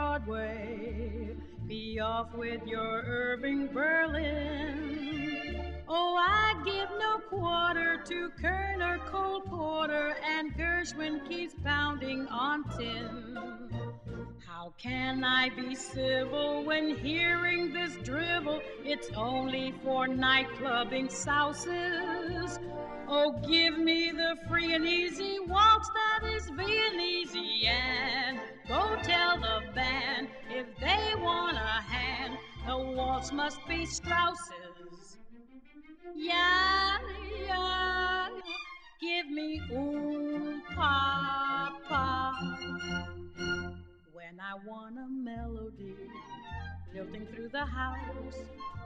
Broadway. Be off with your Irving Berlin. Oh, I'd give no quarter to Kerner Cole Porter, and Gershwin keeps pounding on tin. How can I be civil when hearing this drivel? It's only for nightclubbing souses. Oh, give me the free and easy waltz that is Viennese, and go tell the band if they want a hand, the waltz must be Strauss's. Yeah, yeah, give me papa. When I want a melody lilting through the house,